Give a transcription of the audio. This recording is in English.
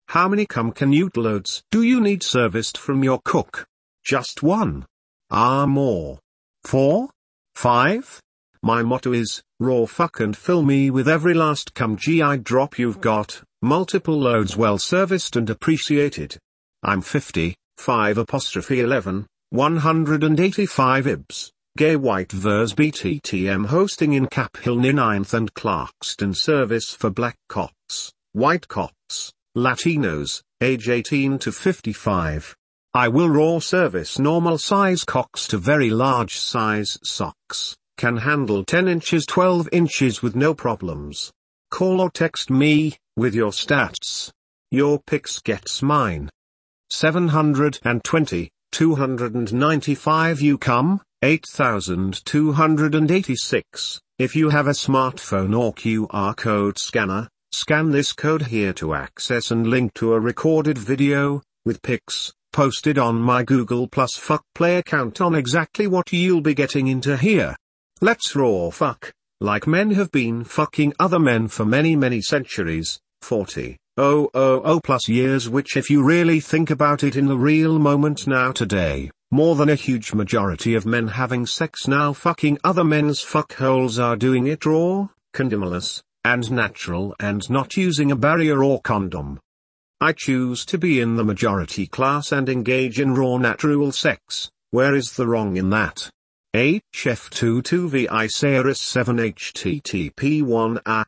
How many cum loads do you need serviced from your cook? Just one? More? 4? 5? My motto is, raw fuck and fill me with every last cum GI drop you've got, multiple loads well serviced and appreciated. I'm 50, 5'11", 185 ibs, gay white vers BTTM hosting in Cap Hill near 9th and Clarkston service for black cops, white cops, Latinos, age 18 to 55. I will raw service normal size cocks to very large size socks, can handle 10 inches 12 inches with no problems. Call or text me, with your stats. Your pics gets mine. 720, 295 you come, 8286. If you have a smartphone or QR code scanner, scan this code here to access and link to a recorded video, with pics, posted on my Google Plus Fuck Play account on exactly what you'll be getting into here. Let's raw fuck, like men have been fucking other men for many centuries, 40,000 plus years, which if you really think about it in the real moment now today, more than a huge majority of men having sex now fucking other men's fuckholes are doing it raw, condomless, and natural and not using a barrier or condom. I choose to be in the majority class and engage in raw natural sex. Where is the wrong in that? HF22VI Ceres 7 HTTP 1A